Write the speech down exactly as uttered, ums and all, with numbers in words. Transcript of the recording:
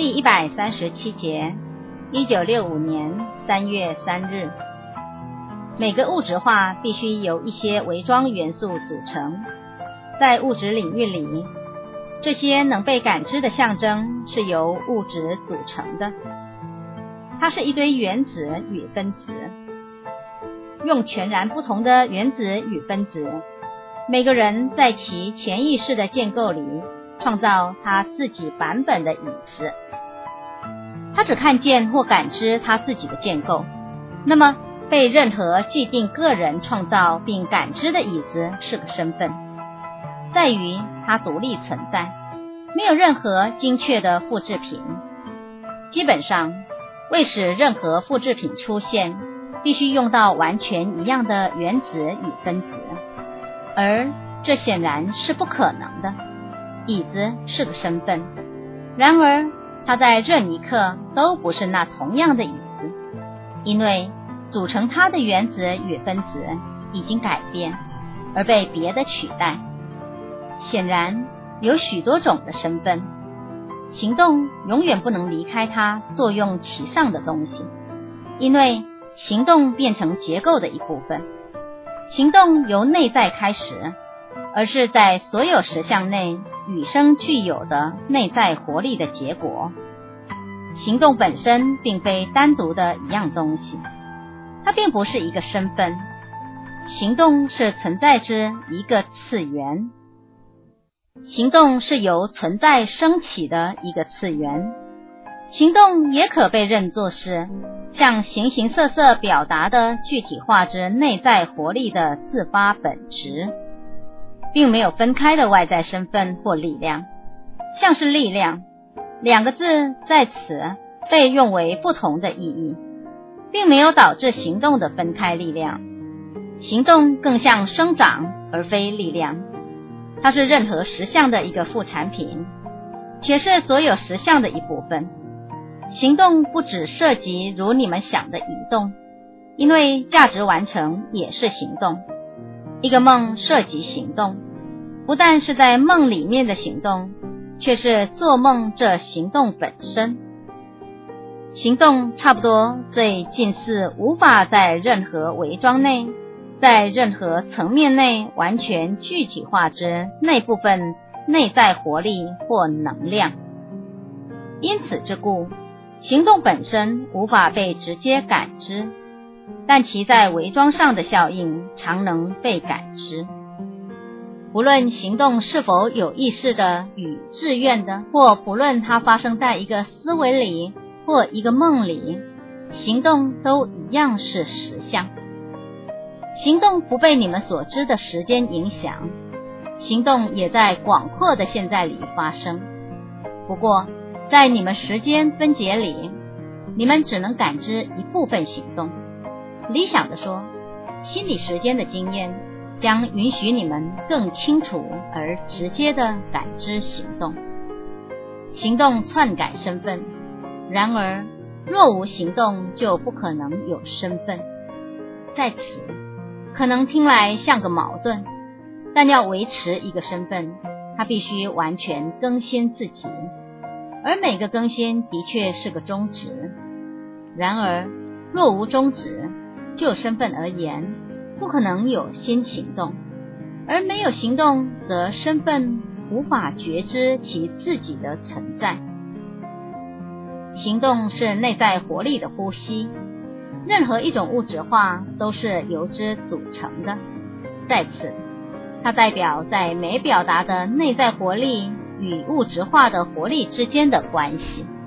第一百三十七节，一九六五年三月三日。每个物质化必须由一些微装元素组成，在物质领域里，这些能被感知的象征是由物质组成的，它是一堆原子与分子。用全然不同的原子与分子，每个人在其潜意识的建构里创造他自己版本的椅子。他只看见或感知他自己的建构，那么被任何既定个人创造并感知的椅子是个身份，在于它独立存在，没有任何精确的复制品。基本上，为使任何复制品出现，必须用到完全一样的原子与分子，而这显然是不可能的。椅子是个身份，然而它在任一刻都不是那同样的椅子，因为组成它的原子与分子已经改变，而被别的取代。显然有许多种的身份，行动永远不能离开它作用其上的东西，因为行动变成结构的一部分。行动由内在开始，而是在所有实相内与生俱有的内在活力的结果。行动本身并非单独的一样东西，它并不是一个身份，行动是存在之一个次元。行动是由存在升起的一个次元，行动也可被认作是向形形色色表达的具体化之内在活力的自发本质，并没有分开的外在身份或力量。像是力量两个字在此被用为不同的意义，并没有导致行动的分开力量。行动更像生长而非力量，它是任何实相的一个副产品，且是所有实相的一部分。行动不只涉及如你们想的移动，因为价值完成也是行动。一个梦涉及行动，不但是在梦里面的行动，却是做梦这行动本身。行动差不多最近似无法在任何伪装内，在任何层面内完全具体化之那部分内在活力或能量。因此之故，行动本身无法被直接感知，但其在伪装上的效应常能被感知。不论行动是否有意识的与自愿的，或不论它发生在一个思维里或一个梦里，行动都一样是实相。行动不被你们所知的时间影响，行动也在广阔的现在里发生。不过在你们时间分解里，你们只能感知一部分行动。理想地说，心理时间的经验将允许你们更清楚而直接地感知行动。行动篡改身份，然而若无行动就不可能有身份。在此可能听来像个矛盾，但要维持一个身份，它必须完全更新自己，而每个更新的确是个终止。然而若无终止，就身份而言，不可能有新行动，而没有行动，则身份无法觉知其自己的存在。行动是内在活力的呼吸，任何一种物质化都是由之组成的。在此，它代表在没表达的内在活力与物质化的活力之间的关系。